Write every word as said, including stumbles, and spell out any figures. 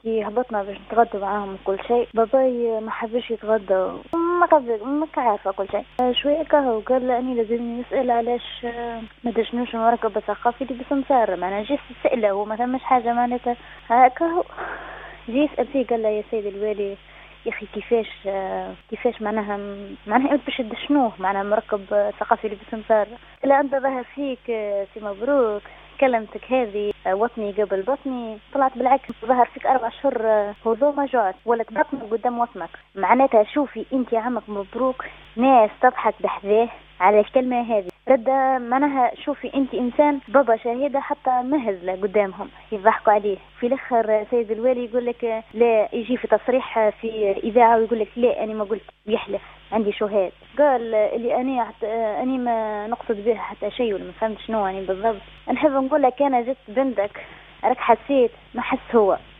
كي هبطنا باش نتغدى معاهم وكل شيء، باباي ما حبش يتغدى، ما قبل ما عارفه كل شيء. شويه كهو قال لاني لازم نسال علاش ما دشنوش المركب الثقافي اللي بسمسار. معناها جيت سأله هو ما ثمش حاجه معناتها هكا. هو جيت سأل فيه قال له يا سيد الوالي يا اخي كيفاش كيفاش معناها معناها باش تدشنوه معناها مركب ثقافي اللي بسمسار. لا انت ظهر فيك سي مبروك كلمتك هذه وطني قبل بطني، طلعت بالعكس ظهر فيك أربع شهور هذو ما جعت ولا تبطنك قدام وطنك. معناتها شوفي انت يا عمك مبروك ناس تضحك بحذاه على الكلمة هذه. رد معناها شوفي انت انسان بابا شهيدة حتى مهزلة قدامهم يضحكوا عليه. في الاخر سيد الوالي يقول لك لا، يجي في تصريح في اذاعة ويقول لك لا انا ما قلت، يحلف عندي شهاد. قال اللي انا حت... اني ما نقصد به حتى شيء ولا ما فهمت شنو يعني بالضبط. نحب نقول لك انا جت بنتك راك حسيت ما حس هو